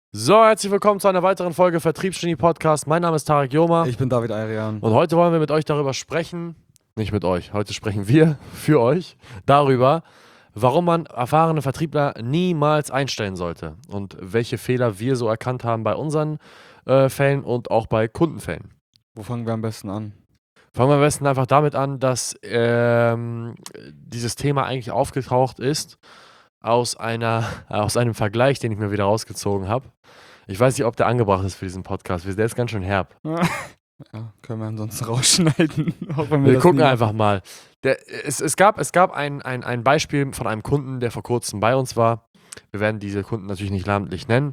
So, herzlich willkommen zu einer weiteren Folge Vertriebsgenie Podcast. Mein Name ist Tarek Joma Ich bin David Ayrian. und heute wollen wir mit euch darüber sprechen, nicht mit euch, heute sprechen wir für euch darüber, warum man erfahrene Vertriebler niemals einstellen sollte und welche Fehler wir so erkannt haben bei unseren Fällen und auch bei Kundenfällen. Wo fangen wir am besten an? Fangen wir am besten einfach damit an, dass dieses Thema eigentlich aufgetaucht ist aus einem Vergleich, den ich mir wieder rausgezogen habe. Ich weiß nicht, ob der angebracht ist für diesen Podcast. Der ist ganz schön herb. Ja, können wir ansonsten rausschneiden. Auch wenn Wir das gucken nie einfach mal. Es gab ein Beispiel von einem Kunden, der vor kurzem bei uns war. Wir werden diese Kunden natürlich nicht namentlich nennen.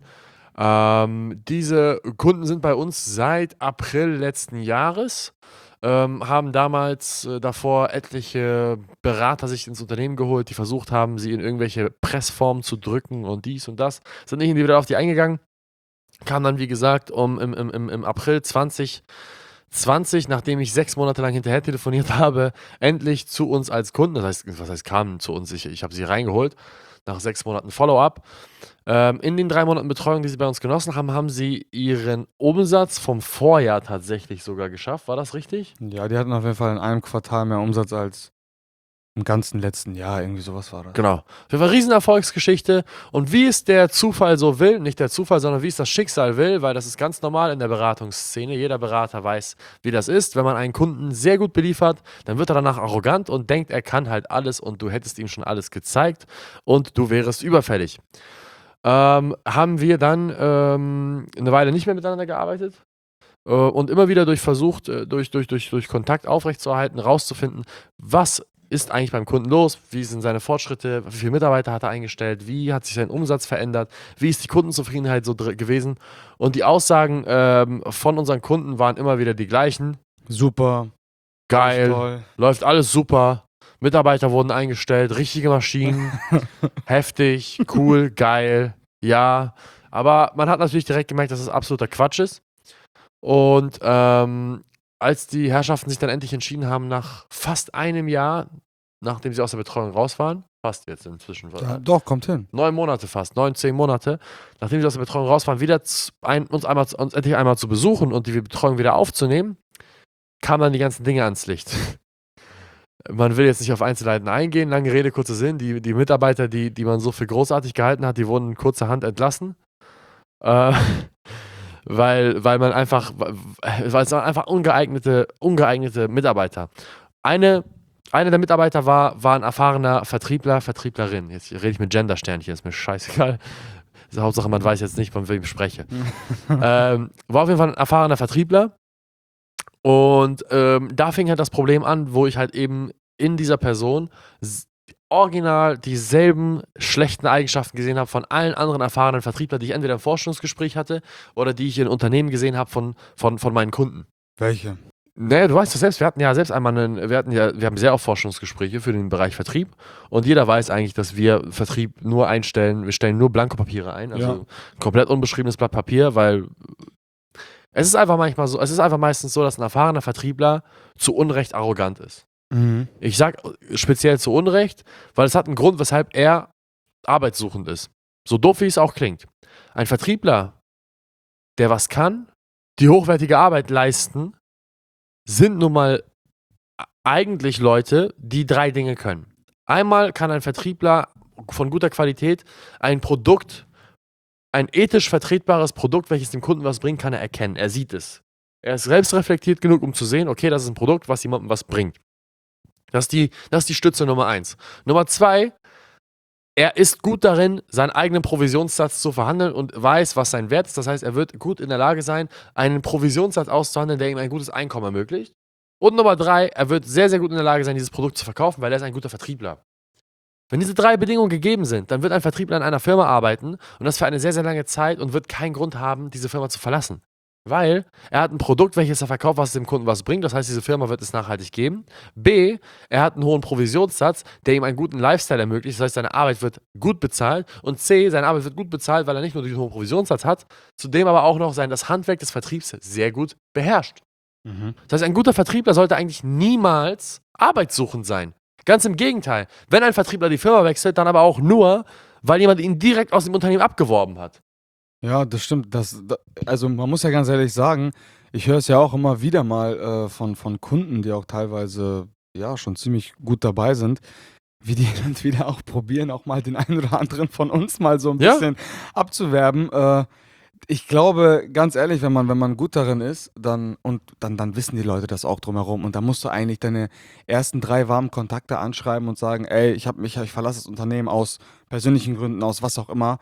Diese Kunden sind bei uns seit April letzten Jahres. Haben damals davor etliche Berater sich ins Unternehmen geholt, die versucht haben, sie in irgendwelche Pressformen zu drücken und dies und das. Sind nicht individuell auf die eingegangen. Kam dann, wie gesagt, im April 2020, nachdem ich 6 Monate lang hinterher telefoniert habe, endlich zu uns als Kunden. Das heißt, was heißt kamen zu uns? Ich habe sie reingeholt, nach 6 Monaten Follow-up. In den 3 Monaten Betreuung, die sie bei uns genossen haben, haben sie ihren Umsatz vom Vorjahr tatsächlich sogar geschafft. War das richtig? Ja, die hatten auf jeden Fall in einem Quartal mehr Umsatz als im ganzen letzten Jahr. Irgendwie sowas war das. Genau. Auf jeden Fall Riesenerfolgsgeschichte. Und wie es der Zufall so will, nicht der Zufall, sondern wie es das Schicksal will, weil das ist ganz normal in der Beratungsszene. Jeder Berater weiß, wie das ist. Wenn man einen Kunden sehr gut beliefert, dann wird er danach arrogant und denkt, er kann halt alles und du hättest ihm schon alles gezeigt und du wärest überfällig. Haben wir dann eine Weile nicht mehr miteinander gearbeitet. Und immer wieder durch Kontakt aufrechtzuerhalten, rauszufinden, was ist eigentlich beim Kunden los, wie sind seine Fortschritte, wie viele Mitarbeiter hat er eingestellt, wie hat sich sein Umsatz verändert, wie ist die Kundenzufriedenheit so gewesen. Und die Aussagen von unseren Kunden waren immer wieder die gleichen. Super. Geil, Toll. läuft alles super, Mitarbeiter wurden eingestellt, richtige Maschinen, heftig, cool, geil, ja. Aber man hat natürlich direkt gemerkt, dass es absoluter Quatsch ist. Und als die Herrschaften sich dann endlich entschieden haben, nach fast einem Jahr, nachdem sie aus der Betreuung raus waren, fast jetzt inzwischen, Ja, doch, kommt hin. 9 Monate fast, 9, 10 Monate, nachdem sie aus der Betreuung raus waren, wieder uns endlich einmal zu besuchen und die Betreuung wieder aufzunehmen, kamen dann die ganzen Dinge ans Licht. Man will jetzt nicht auf Einzelheiten eingehen, lange Rede, kurzer Sinn. Die Mitarbeiter, die man so für großartig gehalten hat, die wurden kurzerhand entlassen. Weil es waren einfach ungeeignete Mitarbeiter. Eine der Mitarbeiter war ein erfahrener Vertriebler, Vertrieblerin. Jetzt rede ich mit Gendersternchen, ist mir scheißegal. Hauptsache, man weiß jetzt nicht, von wem ich spreche. War auf jeden Fall ein erfahrener Vertriebler. Und da fing halt das Problem an, wo ich halt eben in dieser Person original dieselben schlechten Eigenschaften gesehen habe von allen anderen erfahrenen Vertrieblern, die ich entweder im Vorstellungsgespräch hatte oder die ich in Unternehmen gesehen habe von meinen Kunden. Welche? Naja, du weißt das selbst, wir haben sehr oft Forschungsgespräche für den Bereich Vertrieb und jeder weiß eigentlich, dass wir Vertrieb nur einstellen, wir stellen nur Blankopapiere ein, also komplett unbeschriebenes Blatt Papier, weil es ist einfach meistens so, dass ein erfahrener Vertriebler zu Unrecht arrogant ist. Mhm. Ich sag speziell zu Unrecht, weil es hat einen Grund, weshalb er arbeitssuchend ist. So doof wie es auch klingt. Ein Vertriebler, der was kann, die hochwertige Arbeit leisten, sind nun mal eigentlich Leute, die 3 Dinge können. Einmal kann ein Vertriebler von guter Qualität ein ethisch vertretbares Produkt, welches dem Kunden was bringt, kann er erkennen. Er sieht es. Er ist selbst reflektiert genug, um zu sehen, okay, das ist ein Produkt, was jemandem was bringt. Das ist die Stütze Nummer 1. Nummer 2, er ist gut darin, seinen eigenen Provisionssatz zu verhandeln und weiß, was sein Wert ist. Das heißt, er wird gut in der Lage sein, einen Provisionssatz auszuhandeln, der ihm ein gutes Einkommen ermöglicht. Und Nummer 3, er wird sehr, sehr gut in der Lage sein, dieses Produkt zu verkaufen, weil er ist ein guter Vertriebler. Wenn diese 3 Bedingungen gegeben sind, dann wird ein Vertriebler in einer Firma arbeiten und das für eine sehr, sehr lange Zeit und wird keinen Grund haben, diese Firma zu verlassen. Weil er hat ein Produkt, welches er verkauft, was dem Kunden was bringt. Das heißt, diese Firma wird es nachhaltig geben. B, er hat einen hohen Provisionssatz, der ihm einen guten Lifestyle ermöglicht. Das heißt, seine Arbeit wird gut bezahlt. Und C, seine Arbeit wird gut bezahlt, weil er nicht nur diesen hohen Provisionssatz hat, zudem aber auch noch das Handwerk des Vertriebs sehr gut beherrscht. Mhm. Das heißt, ein guter Vertriebler sollte eigentlich niemals arbeitssuchend sein. Ganz im Gegenteil. Wenn ein Vertriebler die Firma wechselt, dann aber auch nur, weil jemand ihn direkt aus dem Unternehmen abgeworben hat. Ja, das stimmt. Also man muss ja ganz ehrlich sagen, ich höre es ja auch immer wieder mal von Kunden, die auch teilweise ja schon ziemlich gut dabei sind, wie die hin und wieder auch probieren, auch mal den einen oder anderen von uns mal so ein Ja, bisschen abzuwerben. Ich glaube, ganz ehrlich, wenn man gut darin ist, dann wissen die Leute das auch drumherum. Und dann musst du eigentlich deine ersten 3 warmen Kontakte anschreiben und sagen: „Ey, ich verlasse das Unternehmen aus persönlichen Gründen, aus was auch immer.“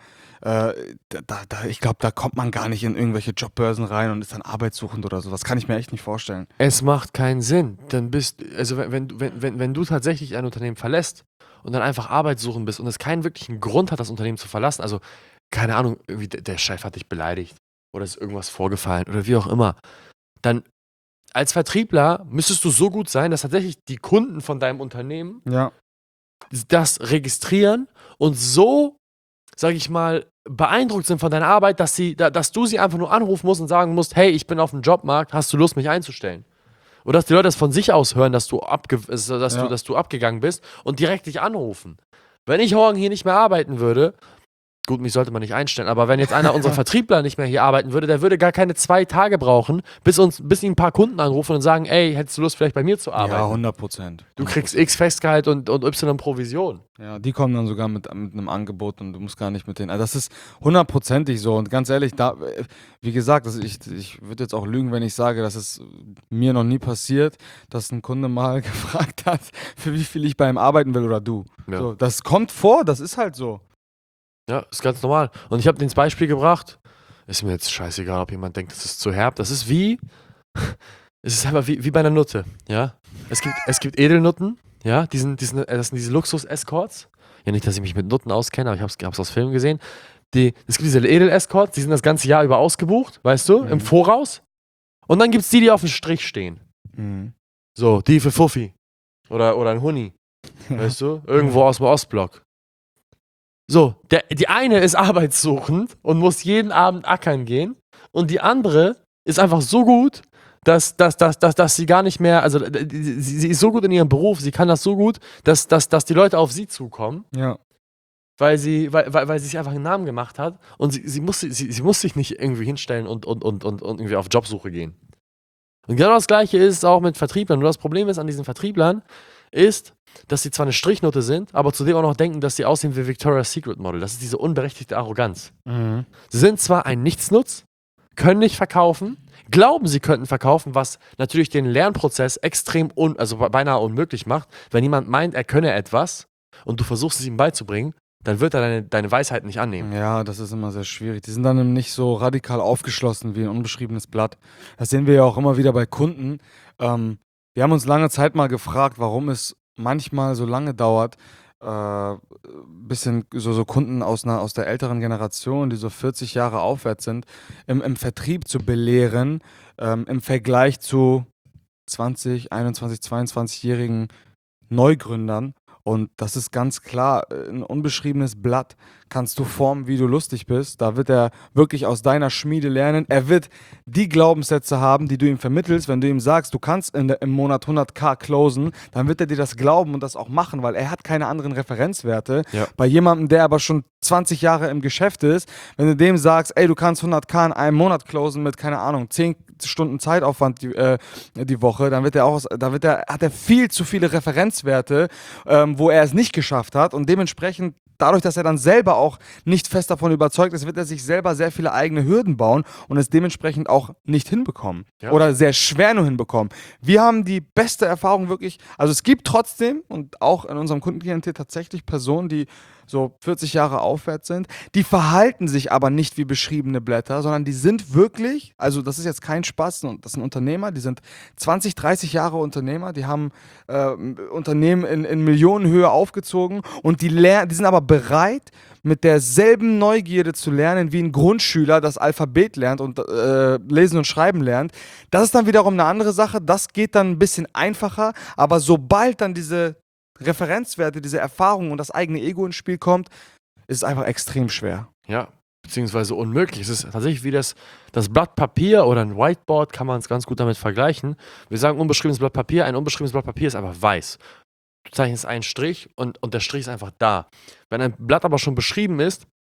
ich glaube, da kommt man gar nicht in irgendwelche Jobbörsen rein und ist dann arbeitssuchend oder so. Das kann ich mir echt nicht vorstellen. es macht keinen Sinn. Dann also wenn du tatsächlich ein Unternehmen verlässt und dann einfach Arbeit suchen bist und es keinen wirklichen Grund hat, das Unternehmen zu verlassen, also keine Ahnung, irgendwie der Chef hat dich beleidigt oder ist irgendwas vorgefallen oder wie auch immer, dann als Vertriebler müsstest du so gut sein, dass tatsächlich die Kunden von deinem Unternehmen Ja, das registrieren und so, sage ich mal, beeindruckt sind von deiner Arbeit, dass du sie einfach nur anrufen musst und sagen musst: „Hey, ich bin auf dem Jobmarkt, hast du Lust, mich einzustellen?“ Oder dass die Leute das von sich aus hören, ja. dass du abgegangen bist und direkt dich anrufen. Wenn ich morgen hier nicht mehr arbeiten würde, gut, mich sollte man nicht einstellen, aber wenn jetzt einer unserer Vertriebler nicht mehr hier arbeiten würde, der würde gar keine 2 Tage brauchen, bis ihn 'n paar Kunden anrufen und sagen: „Ey, hättest du Lust, vielleicht bei mir zu Ja, arbeiten? 100%, Du kriegst 100%. X Festgehalt und Y Provision.“ Ja, die kommen dann sogar mit 'nem Angebot und du musst gar nicht mit denen, also, das ist hundertprozentig so und ganz ehrlich, wie gesagt, ich würde jetzt auch lügen, wenn ich sage, dass es mir noch nie passiert, dass ein Kunde mal gefragt hat, für wie viel ich bei ihm arbeiten will oder du. Ja. So, das kommt vor, das ist halt so. Ja, ist ganz normal. Und ich habe denen das Beispiel gebracht, ist mir jetzt scheißegal, ob jemand denkt, das ist zu herb. Das ist wie es ist einfach wie bei 'ner Nutte, ja? Es gibt Edelnutten, ja, das sind diese Luxus-Escorts. Ja, nicht, dass ich mich mit Nutten auskenne, aber ich habe es aus Filmen gesehen. Es gibt diese Edel-Escorts, die sind das ganze Jahr über ausgebucht, weißt du, im Mhm. Voraus. Und dann gibt's die, die aufm Strich stehen. Mhm. So, die für Fuffi oder 'n Hunni, Ja. weißt du, irgendwo aus'm Ostblock. So, die eine ist arbeitssuchend und muss jeden Abend ackern gehen und die andere ist einfach so gut, dass sie gar nicht mehr, also sie ist so gut in ihrem Beruf, sie kann das so gut, dass die Leute auf sie zukommen, Ja. weil sie sich einfach einen Namen gemacht hat und sie muss sich nicht irgendwie hinstellen und irgendwie auf Jobsuche gehen. Und genau das Gleiche ist es auch mit Vertrieblern. Nur das Problem ist an diesen Vertrieblern, ist, dass sie zwar eine Strichnote sind, aber zudem auch noch denken, dass sie aussehen wie Victoria's Secret Model. Das ist diese unberechtigte Arroganz. Mhm. Sie sind zwar ein Nichtsnutz, können nicht verkaufen, glauben, sie könnten verkaufen, was natürlich den Lernprozess also beinahe unmöglich macht. Wenn jemand meint, er könne etwas und du versuchst es ihm beizubringen, dann wird er deine Weisheit nicht annehmen. Ja, das ist immer sehr schwierig. Die sind dann eben nicht so radikal aufgeschlossen wie ein unbeschriebenes Blatt. Das sehen wir ja auch immer wieder bei Kunden. Wir haben uns lange Zeit mal gefragt, warum es manchmal so lange dauert, bisschen so Kunden aus der älteren Generation, die so 40 Jahre aufwärts sind, im Vertrieb zu belehren, im Vergleich zu 20, 21, 22-jährigen Neugründern. Und das ist ganz klar, 'n unbeschriebenes Blatt kannst du formen, wie du lustig bist. Da wird er wirklich aus deiner Schmiede lernen. Er wird die Glaubenssätze haben, die du ihm vermittelst. Wenn du ihm sagst, du kannst im Monat 100.000 closen, dann wird er dir das glauben und das auch machen, weil er hat keine anderen Referenzwerte. Ja. Bei jemandem, der aber schon 20 Jahre im Geschäft ist, wenn du dem sagst: „Ey, du kannst 100.000 in einem Monat closen mit, keine Ahnung, 10 Stunden Zeitaufwand die Woche“, dann hat er viel zu viele Referenzwerte, wo er es nicht geschafft hat und dementsprechend dadurch, dass er dann selber auch nicht fest davon überzeugt ist, wird er sich selber sehr viele eigene Hürden bauen und es dementsprechend auch nicht hinbekommen Ja. oder sehr schwer nur hinbekommen. Wir haben die beste Erfahrung wirklich, also es gibt trotzdem und auch in unserem Kundenklientel tatsächlich Personen, die so 40 Jahre aufwärts sind, die verhalten sich aber nicht wie beschriebene Blätter, sondern die sind wirklich, also das ist jetzt kein Spaß, das sind Unternehmer, die sind 20, 30 Jahre Unternehmer, die haben Unternehmen in Millionenhöhe aufgezogen und die sind aber bereit, mit derselben Neugierde zu lernen, wie ein Grundschüler das Alphabet lernt und lesen und schreiben lernt. Das ist dann wiederum eine andere Sache, das geht dann ein bisschen einfacher, aber sobald dann diese Referenzwerte, diese Erfahrung und das eigene Ego ins Spiel kommt, ist es einfach extrem schwer. Ja, beziehungsweise unmöglich. Es ist tatsächlich wie das Blatt Papier oder ein Whiteboard, kann man es ganz gut damit vergleichen. Wir sagen unbeschriebenes Blatt Papier, ein unbeschriebenes Blatt Papier ist einfach weiß. Du zeichnest einen Strich und der Strich ist einfach da. Wenn ein Blatt aber schon beschrieben ist,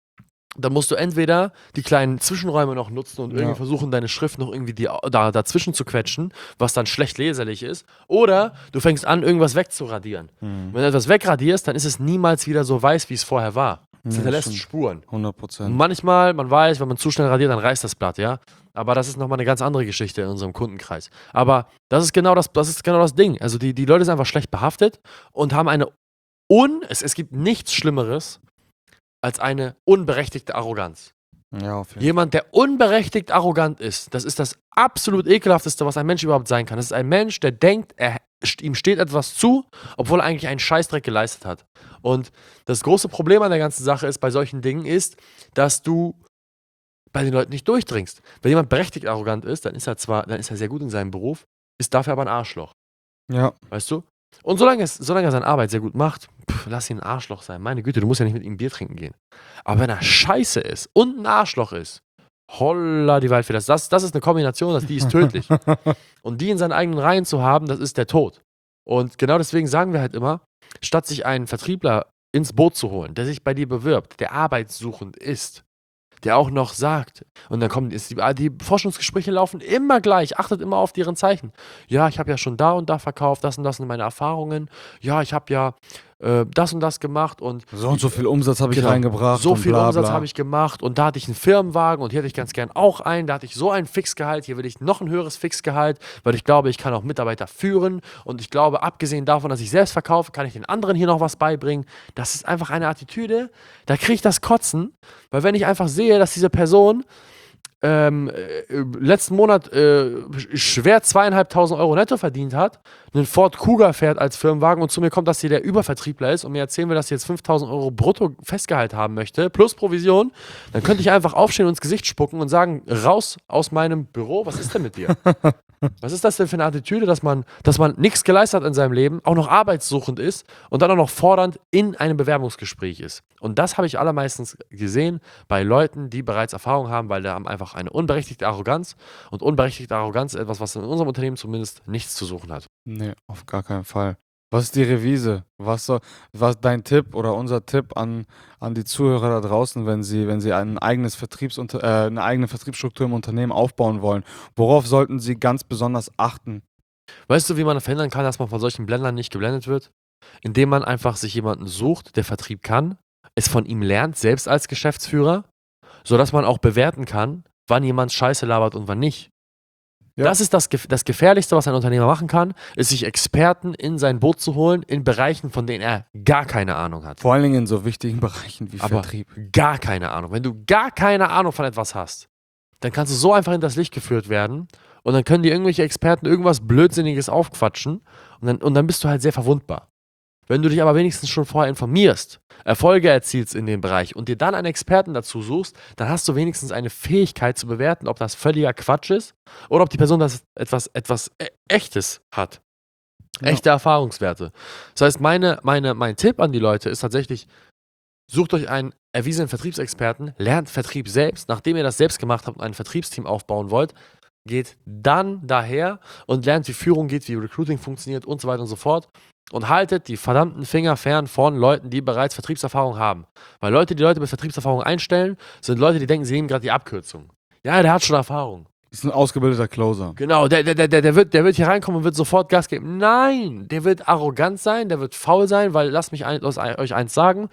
dann musst du entweder die kleinen Zwischenräume noch nutzen und irgendwie Ja. versuchen, deine Schrift noch irgendwie dazwischen zu quetschen, was dann schlecht leserlich ist. Oder du fängst an, irgendwas wegzuradieren. Wenn du etwas wegradierst, dann ist es niemals wieder so weiß, wie es vorher war. Es Ja, hinterlässt stimmt. Spuren. 100%. Manchmal, man weiß, wenn man zu schnell radiert, dann reißt das Blatt, ja. Aber das ist nochmal eine ganz andere Geschichte in unserem Kundenkreis. Aber das ist genau das Ding. Also die Leute sind einfach schlecht behaftet und haben es gibt nichts Schlimmeres als eine unberechtigte Arroganz. Ja, auf jeden Fall. Jemand, der unberechtigt arrogant ist, das ist das absolut ekelhafteste, was ein Mensch überhaupt sein kann. Das ist ein Mensch, der denkt, ihm steht etwas zu, obwohl er eigentlich einen Scheißdreck geleistet hat. Und das große Problem an der ganzen Sache ist, bei solchen Dingen ist, dass du bei den Leuten nicht durchdringst. Wenn jemand berechtigt arrogant ist, dann ist er sehr gut in seinem Beruf, ist dafür aber ein Arschloch. Ja. Weißt du? Und solange er seine Arbeit sehr gut macht, lass ihn ein Arschloch sein. Meine Güte, du musst ja nicht mit ihm Bier trinken gehen. Aber wenn er scheiße ist und ein Arschloch ist, holla die Waldfee, das ist eine Kombination, die ist tödlich. Und die in seinen eigenen Reihen zu haben, das ist der Tod. Und genau deswegen sagen wir halt immer, statt sich einen Vertriebler ins Boot zu holen, der sich bei dir bewirbt, der arbeitssuchend ist, der auch noch sagt, und dann kommen die Forschungsgespräche laufen immer gleich, achtet immer auf deren Zeichen. Ja, ich habe ja schon da und da verkauft, das und das sind meine Erfahrungen. Ja, ich habe ja das und das gemacht und So und so viel Umsatz habe ich Genau. reingebracht. so und viel bla, Umsatz bla. habe ich gemacht und da hatte ich einen Firmenwagen und hier hätte ich ganz gern auch einen, da hatte ich so ein Fixgehalt, hier will ich noch ein höheres Fixgehalt, weil ich glaube, ich kann auch Mitarbeiter führen und ich glaube, abgesehen davon, dass ich selbst verkaufe, kann ich den anderen hier noch was beibringen. Das ist einfach eine Attitüde, da kriege ich das Kotzen, weil wenn ich einfach sehe, dass diese Person letzten Monat schwer 2.500 Euro netto verdient hat, einen Ford Kuga fährt als Firmenwagen und zu mir kommt, dass hier der Übervertriebler ist und mir erzählen will, dass sie jetzt 5.000 Euro brutto Festgehalt haben möchte, plus Provision, dann könnte ich einfach aufstehen und ins Gesicht spucken und sagen, raus aus meinem Büro, was ist denn mit dir? Was ist das denn für eine Attitüde, dass man nichts geleistet hat in seinem Leben, auch noch arbeitssuchend ist und dann auch noch fordernd in einem Bewerbungsgespräch ist? Und das habe ich allermeistens gesehen bei Leuten, die bereits Erfahrung haben, weil die haben einfach eine unberechtigte Arroganz. Und unberechtigte Arroganz ist etwas, was in unserem Unternehmen zumindest nichts zu suchen hat. Nee, auf gar keinen Fall. Was ist die Revise? Was dein Tipp oder unser Tipp an die Zuhörer da draußen, wenn sie eine eigene Vertriebsstruktur im Unternehmen aufbauen wollen? Worauf sollten sie ganz besonders achten? Weißt du, wie man verhindern kann, dass man von solchen Blendern nicht geblendet wird? Indem man einfach sich jemanden sucht, der Vertrieb kann, es von ihm lernt, selbst als Geschäftsführer, sodass man auch bewerten kann, wann jemand Scheiße labert und wann nicht. Ja. Das ist das Gefährlichste, was ein Unternehmer machen kann, ist sich Experten in sein Boot zu holen, in Bereichen, von denen er gar keine Ahnung hat. Vor allen Dingen in so wichtigen Bereichen wie Aber Vertrieb. gar keine Ahnung. Wenn du gar keine Ahnung von etwas hast, dann kannst du so einfach in das Licht geführt werden und dann können dir irgendwelche Experten irgendwas Blödsinniges aufquatschen und dann bist du halt sehr verwundbar. Wenn du dich aber wenigstens schon vorher informierst, Erfolge erzielst in dem Bereich und dir dann einen Experten dazu suchst, dann hast du wenigstens eine Fähigkeit zu bewerten, ob das völliger Quatsch ist oder ob die Person das etwas Echtes hat. Ja. Echte Erfahrungswerte. Das heißt, mein Tipp an die Leute ist tatsächlich, sucht euch einen erwiesenen Vertriebsexperten, lernt Vertrieb selbst. Nachdem ihr das selbst gemacht habt und ein Vertriebsteam aufbauen wollt, geht dann daher und lernt, wie Führung geht, wie Recruiting funktioniert und so weiter und so fort. Und haltet die verdammten Finger fern von Leuten, die bereits Vertriebserfahrung haben. Weil Leute, die Leute mit Vertriebserfahrung einstellen, sind Leute, die denken, sie nehmen gerade die Abkürzung. Ja, der hat schon Erfahrung. Ist ein ausgebildeter Closer. Genau, der wird hier reinkommen und wird sofort Gas geben. Nein, der wird arrogant sein, der wird faul sein, weil lasst euch eins sagen.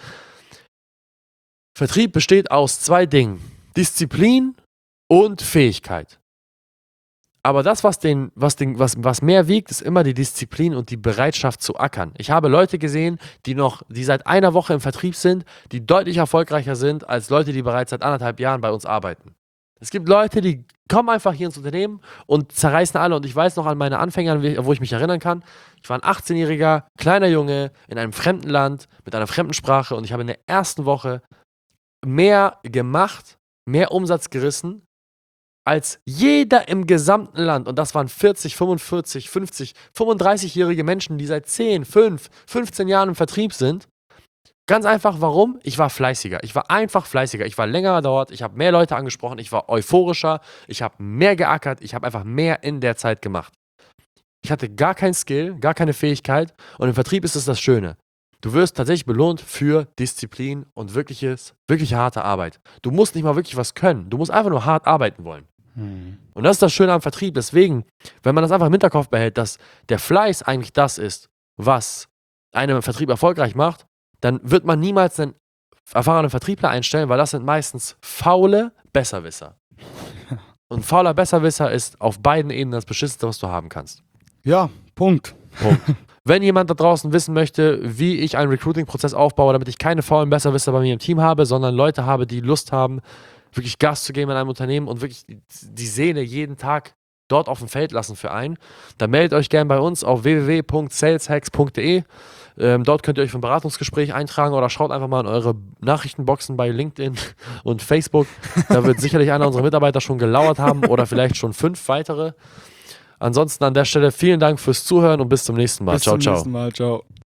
Vertrieb besteht aus 2 Dingen. Disziplin und Fähigkeit. Aber das, was mehr wiegt, ist immer die Disziplin und die Bereitschaft zu ackern. Ich habe Leute gesehen, die seit einer Woche im Vertrieb sind, die deutlich erfolgreicher sind als Leute, die bereits seit 1,5 Jahren bei uns arbeiten. Es gibt Leute, die kommen einfach hier ins Unternehmen und zerreißen alle. Und ich weiß noch an meine Anfänger, wo ich mich erinnern kann. Ich war ein 18-jähriger, kleiner Junge in einem fremden Land mit einer fremden Sprache und ich habe in der ersten Woche mehr gemacht, mehr Umsatz gerissen als jeder im gesamten Land. Und das waren 40, 45, 50, 35-jährige Menschen, die seit 10, 5, 15 Jahren im Vertrieb sind. Ganz einfach, warum? Ich war fleißiger. Ich war einfach fleißiger. Ich war länger dort. Ich habe mehr Leute angesprochen. Ich war euphorischer. Ich habe mehr geackert. Ich habe einfach mehr in der Zeit gemacht. Ich hatte gar kein Skill, gar keine Fähigkeit. Und im Vertrieb ist es das Schöne. Du wirst tatsächlich belohnt für Disziplin und wirkliche harte Arbeit. Du musst nicht mal wirklich was können. Du musst einfach nur hart arbeiten wollen. Und das ist das Schöne am Vertrieb. Deswegen, wenn man das einfach im Hinterkopf behält, dass der Fleiß eigentlich das ist, was einen Vertrieb erfolgreich macht, dann wird man niemals einen erfahrenen Vertriebler einstellen, weil das sind meistens faule Besserwisser. Und fauler Besserwisser ist auf beiden Ebenen das Beschissenste, was du haben kannst. Ja, Punkt. Wenn jemand da draußen wissen möchte, wie ich einen Recruiting-Prozess aufbaue, damit ich keine faulen Besserwisser bei mir im Team habe, sondern Leute habe, die Lust haben, wirklich Gas zu geben in einem Unternehmen und wirklich die Seele jeden Tag dort auf dem Feld lassen für einen, dann meldet euch gerne bei uns auf www.saleshacks.de. Dort könnt ihr euch für ein Beratungsgespräch eintragen oder schaut einfach mal in eure Nachrichtenboxen bei LinkedIn und Facebook. Da wird sicherlich einer unserer Mitarbeiter schon gelauert haben oder vielleicht schon 5 weitere. Ansonsten an der Stelle vielen Dank fürs Zuhören und bis zum nächsten Mal. Ciao, ciao. Bis zum nächsten Mal. Ciao.